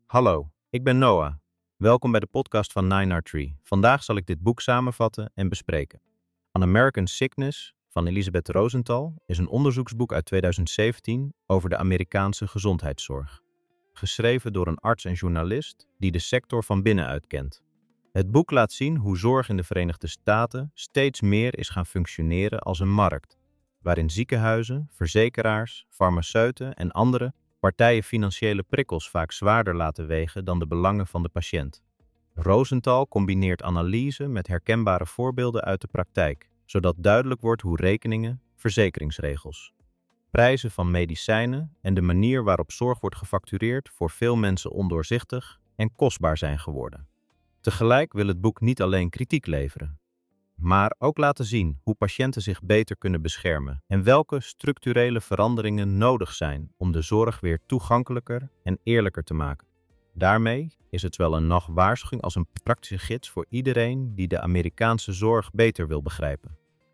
Hallo, ik ben Noah. Welkom bij de podcast van 9R3. Vandaag zal ik dit boek samenvatten en bespreken. An American Sickness van Elisabeth Rosenthal is een onderzoeksboek uit 2017 over de Amerikaanse gezondheidszorg. Geschreven door een arts en journalist die de sector van binnenuit kent. Het boek laat zien hoe zorg in de Verenigde Staten steeds meer is gaan functioneren als een markt, waarin ziekenhuizen, verzekeraars, farmaceuten en andere partijen financiële prikkels vaak zwaarder laten wegen dan de belangen van de patiënt. Rosenthal combineert analyse met herkenbare voorbeelden uit de praktijk, zodat duidelijk wordt hoe rekeningen, verzekeringsregels, prijzen van medicijnen en de manier waarop zorg wordt gefactureerd voor veel mensen ondoorzichtig en kostbaar zijn geworden. Tegelijk wil het boek niet alleen kritiek leveren, maar ook laten zien hoe patiënten zich beter kunnen beschermen en welke structurele veranderingen nodig zijn om de zorg weer toegankelijker en eerlijker te maken. Daarmee is het zowel een nachtwaarschuwing als een praktische gids voor iedereen die de Amerikaanse zorg beter wil begrijpen.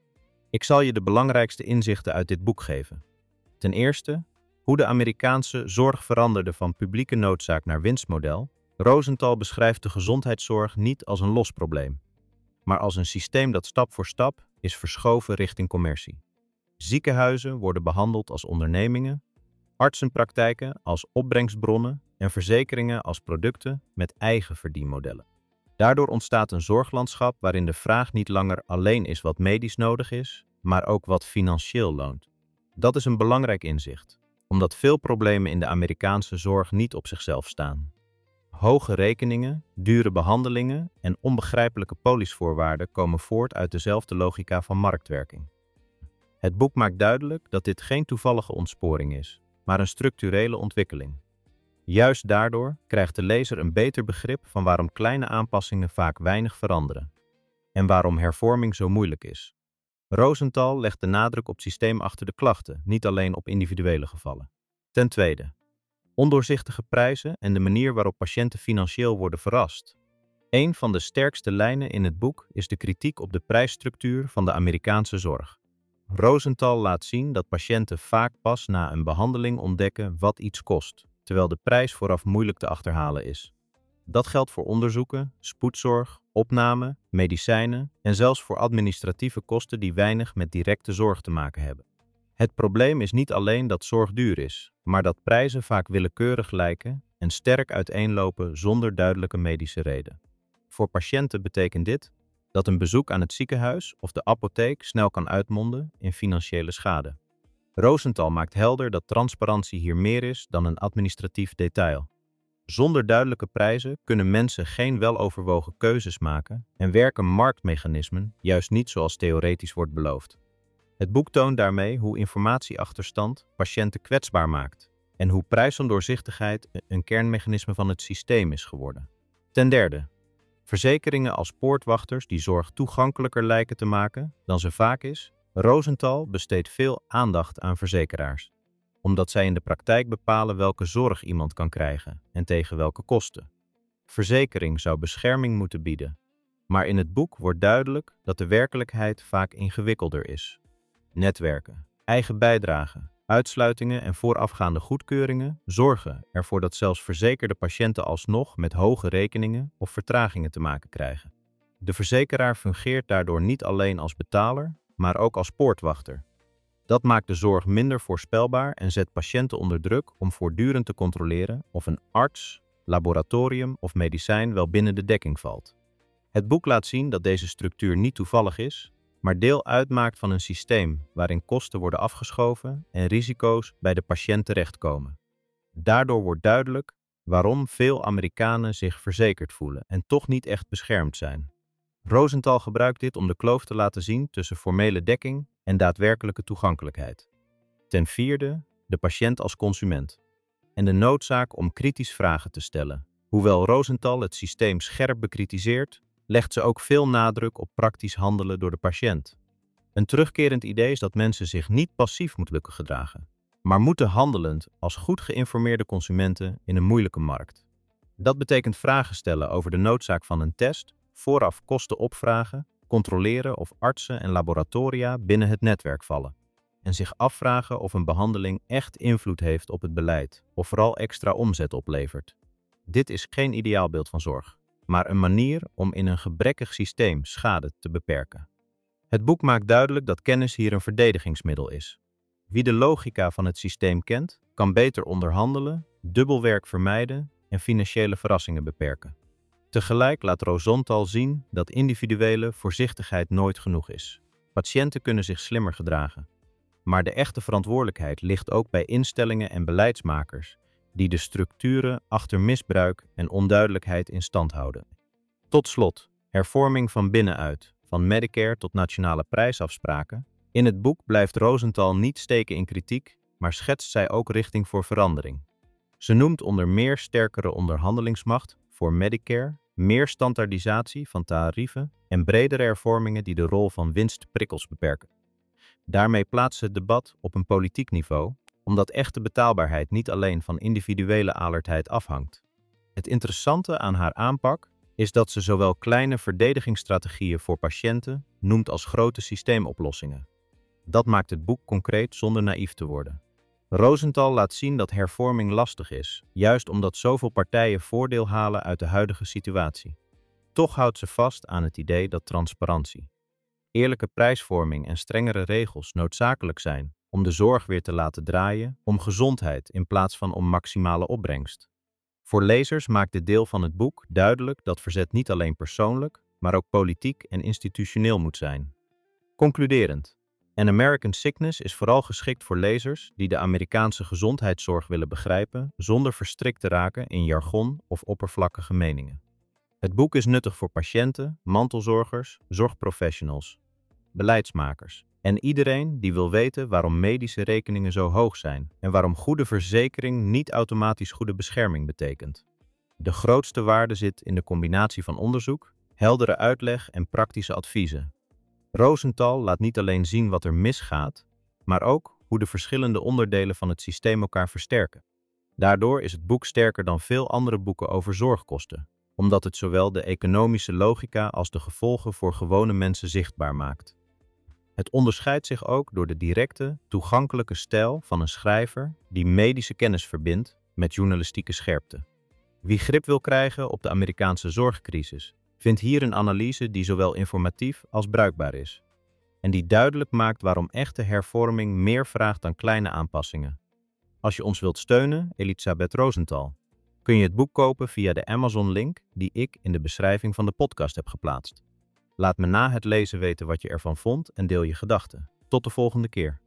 Ik zal je de belangrijkste inzichten uit dit boek geven. Ten eerste, hoe de Amerikaanse zorg veranderde van publieke noodzaak naar winstmodel. Rosenthal beschrijft de gezondheidszorg niet als een los probleem, maar als een systeem dat stap voor stap is verschoven richting commercie. Ziekenhuizen worden behandeld als ondernemingen, artsenpraktijken als opbrengstbronnen en verzekeringen als producten met eigen verdienmodellen. Daardoor ontstaat een zorglandschap waarin de vraag niet langer alleen is wat medisch nodig is, maar ook wat financieel loont. Dat is een belangrijk inzicht, omdat veel problemen in de Amerikaanse zorg niet op zichzelf staan. Hoge rekeningen, dure behandelingen en onbegrijpelijke polisvoorwaarden komen voort uit dezelfde logica van marktwerking. Het boek maakt duidelijk dat dit geen toevallige ontsporing is, maar een structurele ontwikkeling. Juist daardoor krijgt de lezer een beter begrip van waarom kleine aanpassingen vaak weinig veranderen en waarom hervorming zo moeilijk is. Rosenthal legt de nadruk op systeem achter de klachten, niet alleen op individuele gevallen. Ten tweede, ondoorzichtige prijzen en de manier waarop patiënten financieel worden verrast. Een van de sterkste lijnen in het boek is de kritiek op de prijsstructuur van de Amerikaanse zorg. Rosenthal laat zien dat patiënten vaak pas na een behandeling ontdekken wat iets kost, terwijl de prijs vooraf moeilijk te achterhalen is. Dat geldt voor onderzoeken, spoedzorg, opname, medicijnen en zelfs voor administratieve kosten die weinig met directe zorg te maken hebben. Het probleem is niet alleen dat zorg duur is, maar dat prijzen vaak willekeurig lijken en sterk uiteenlopen zonder duidelijke medische reden. Voor patiënten betekent dit dat een bezoek aan het ziekenhuis of de apotheek snel kan uitmonden in financiële schade. Rosenthal maakt helder dat transparantie hier meer is dan een administratief detail. Zonder duidelijke prijzen kunnen mensen geen weloverwogen keuzes maken en werken marktmechanismen juist niet zoals theoretisch wordt beloofd. Het boek toont daarmee hoe informatieachterstand patiënten kwetsbaar maakt en hoe prijsondoorzichtigheid een kernmechanisme van het systeem is geworden. Ten derde, verzekeringen als poortwachters die zorg toegankelijker lijken te maken dan ze vaak is. Rosenthal besteedt veel aandacht aan verzekeraars, omdat zij in de praktijk bepalen welke zorg iemand kan krijgen en tegen welke kosten. Verzekering zou bescherming moeten bieden, maar in het boek wordt duidelijk dat de werkelijkheid vaak ingewikkelder is. Netwerken, eigen bijdragen, uitsluitingen en voorafgaande goedkeuringen zorgen ervoor dat zelfs verzekerde patiënten alsnog met hoge rekeningen of vertragingen te maken krijgen. De verzekeraar fungeert daardoor niet alleen als betaler, maar ook als poortwachter. Dat maakt de zorg minder voorspelbaar en zet patiënten onder druk om voortdurend te controleren of een arts, laboratorium of medicijn wel binnen de dekking valt. Het boek laat zien dat deze structuur niet toevallig is, maar deel uitmaakt van een systeem waarin kosten worden afgeschoven en risico's bij de patiënt terechtkomen. Daardoor wordt duidelijk waarom veel Amerikanen zich verzekerd voelen en toch niet echt beschermd zijn. Rosenthal gebruikt dit om de kloof te laten zien tussen formele dekking en daadwerkelijke toegankelijkheid. Ten vierde, de patiënt als consument en de noodzaak om kritisch vragen te stellen. Hoewel Rosenthal het systeem scherp bekritiseert, legt ze ook veel nadruk op praktisch handelen door de patiënt. Een terugkerend idee is dat mensen zich niet passief moeten gedragen, maar moeten handelend als goed geïnformeerde consumenten in een moeilijke markt. Dat betekent vragen stellen over de noodzaak van een test, vooraf kosten opvragen, controleren of artsen en laboratoria binnen het netwerk vallen en zich afvragen of een behandeling echt invloed heeft op het beleid of vooral extra omzet oplevert. Dit is geen ideaalbeeld van zorg, maar een manier om in een gebrekkig systeem schade te beperken. Het boek maakt duidelijk dat kennis hier een verdedigingsmiddel is. Wie de logica van het systeem kent, kan beter onderhandelen, dubbelwerk vermijden en financiële verrassingen beperken. Tegelijk laat Rosenthal zien dat individuele voorzichtigheid nooit genoeg is. Patiënten kunnen zich slimmer gedragen. Maar de echte verantwoordelijkheid ligt ook bij instellingen en beleidsmakers die de structuren achter misbruik en onduidelijkheid in stand houden. Tot slot, hervorming van binnenuit, van Medicare tot nationale prijsafspraken. In het boek blijft Rosenthal niet steken in kritiek, maar schetst zij ook richting voor verandering. Ze noemt onder meer sterkere onderhandelingsmacht voor Medicare, meer standaardisatie van tarieven en bredere hervormingen die de rol van winstprikkels beperken. Daarmee plaatst ze het debat op een politiek niveau, omdat echte betaalbaarheid niet alleen van individuele alertheid afhangt. Het interessante aan haar aanpak is dat ze zowel kleine verdedigingsstrategieën voor patiënten noemt als grote systeemoplossingen. Dat maakt het boek concreet zonder naïef te worden. Rosenthal laat zien dat hervorming lastig is, juist omdat zoveel partijen voordeel halen uit de huidige situatie. Toch houdt ze vast aan het idee dat transparantie, eerlijke prijsvorming en strengere regels noodzakelijk zijn om de zorg weer te laten draaien om gezondheid in plaats van om maximale opbrengst. Voor lezers maakt dit deel van het boek duidelijk dat verzet niet alleen persoonlijk, maar ook politiek en institutioneel moet zijn. Concluderend. An American Sickness is vooral geschikt voor lezers die de Amerikaanse gezondheidszorg willen begrijpen zonder verstrikt te raken in jargon of oppervlakkige meningen. Het boek is nuttig voor patiënten, mantelzorgers, zorgprofessionals, beleidsmakers en iedereen die wil weten waarom medische rekeningen zo hoog zijn en waarom goede verzekering niet automatisch goede bescherming betekent. De grootste waarde zit in de combinatie van onderzoek, heldere uitleg en praktische adviezen. Rosenthal laat niet alleen zien wat er misgaat, maar ook hoe de verschillende onderdelen van het systeem elkaar versterken. Daardoor is het boek sterker dan veel andere boeken over zorgkosten, omdat het zowel de economische logica als de gevolgen voor gewone mensen zichtbaar maakt. Het onderscheidt zich ook door de directe, toegankelijke stijl van een schrijver die medische kennis verbindt met journalistieke scherpte. Wie grip wil krijgen op de Amerikaanse zorgcrisis, vindt hier een analyse die zowel informatief als bruikbaar is. En die duidelijk maakt waarom echte hervorming meer vraagt dan kleine aanpassingen. Als je ons wilt steunen, Elisabeth Rosenthal, kun je het boek kopen via de Amazon-link die ik in de beschrijving van de podcast heb geplaatst. Laat me na het lezen weten wat je ervan vond en deel je gedachten. Tot de volgende keer.